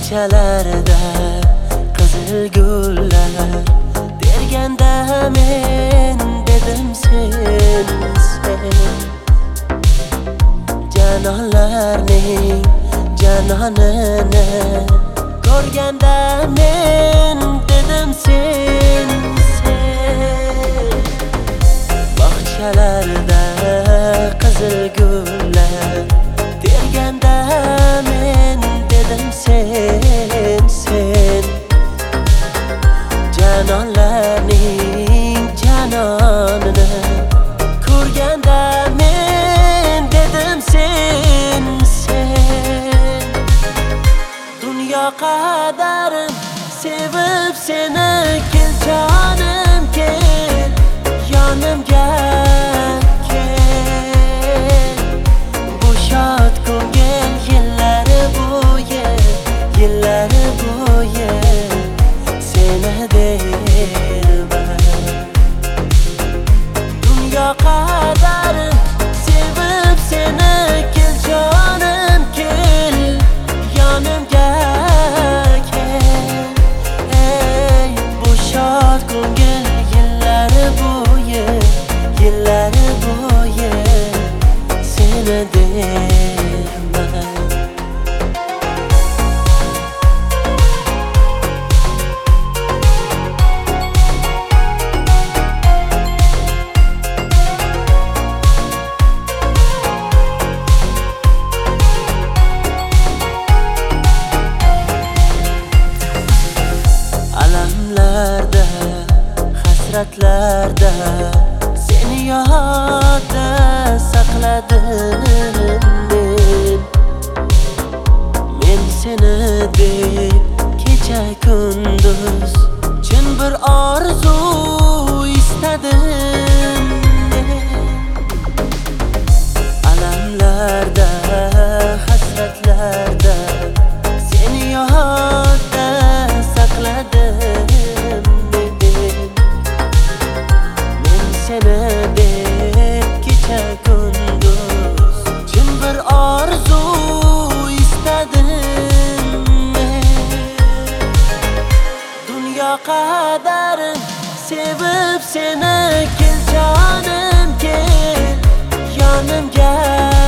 Bahçelerde qizil gullar berganda men dedim sen Canonlarning janonini ko'rganda men dedim sen Bahçelerde qizil gullar berganda men dedim sen Canonlarning janonini ko'rganda men dedim sen Dunyo qadarim sevib seni kel jonim kel yonimga kel Bu shod ko'ngil yillari bo'yi seni derman Dunyo qadarim sevib seni kel jonim kel yonimga kel Ey bu shod ko'ngil yillari bo'yi seni derman Alamlarda, hasratlarda seni yodda saqladim men seni deb kecha kunduz chin bir orzu istadim Alamlarda, hasratlarda seni yodda saqladim men seni deb kecha kunduz chin bir orzu istadim Dunyo qadarim sevib seni kel jonim kel yonimga